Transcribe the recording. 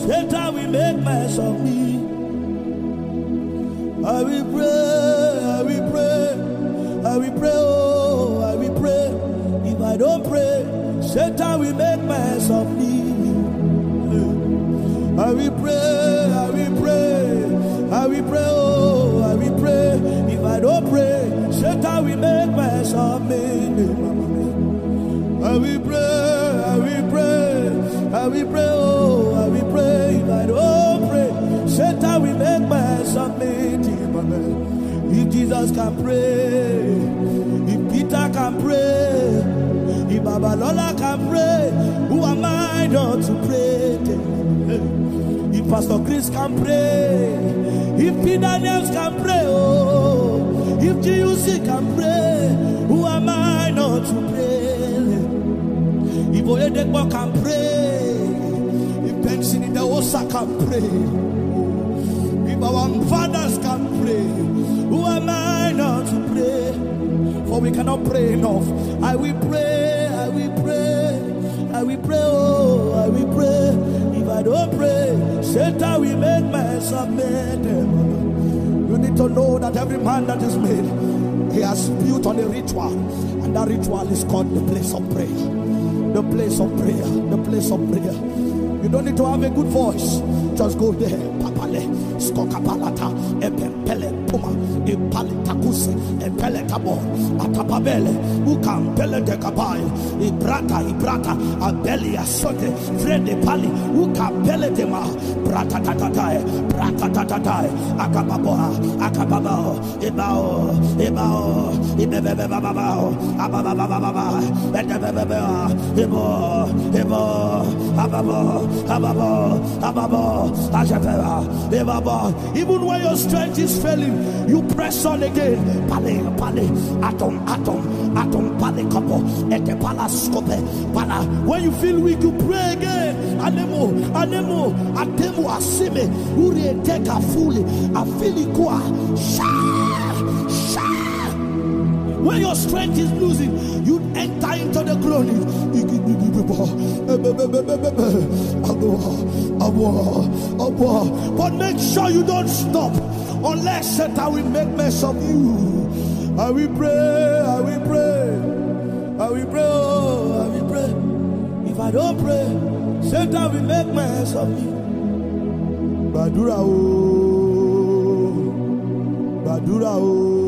Satan will make mess of me. I will pray, I will pray, I will pray, oh, I will pray. If I don't pray, Satan will make mess of me. I will pray, I will pray, I will pray, oh, I will pray. If I don't pray, Satan will make mess of me. I will pray, I will pray, I will pray, oh, I will pray. If I don't pray, Satan will make mess of me. If Jesus can pray, if Peter can pray, if Babalola can pray, who am I not to pray? If Pastor Chris can pray, if Peter Names can pray, oh, if GUC can pray, who am I not to pray? If Oyedekbo can pray, if Benson in the Osa can pray, if our fathers can pray, who am I not to pray? For we cannot pray enough. I will pray, I will pray, I will pray, oh, I will pray. If I don't pray, Satan will make mess of me. You need to know that every man that is made, he has built on a ritual, and that ritual is called the place of prayer. The place of prayer, the place of prayer. You don't need to have a good voice. Just go there. Papale, skokapalata, epempele puma, ipalitakuse, epele kabo, atapabele, ukampele de kabai, ibrata, abeli asote, frede pali, ukampele de ma, brata tatatai, akababoa, ibao, ibebebebabao, abababababa, ababo, even when your strength is failing, you press on again. Atom, pale kapo, ete pala scope, pala. When you feel weak, you pray again. Anemo, atemu asime, uri teka fully, afilikua, when your strength is losing, you enter into the glory. But make sure you don't stop unless Satan will make mess of you. I will pray, I will pray, I will pray, oh, I will pray. If I don't pray, Satan will make mess of me. Badura, oh.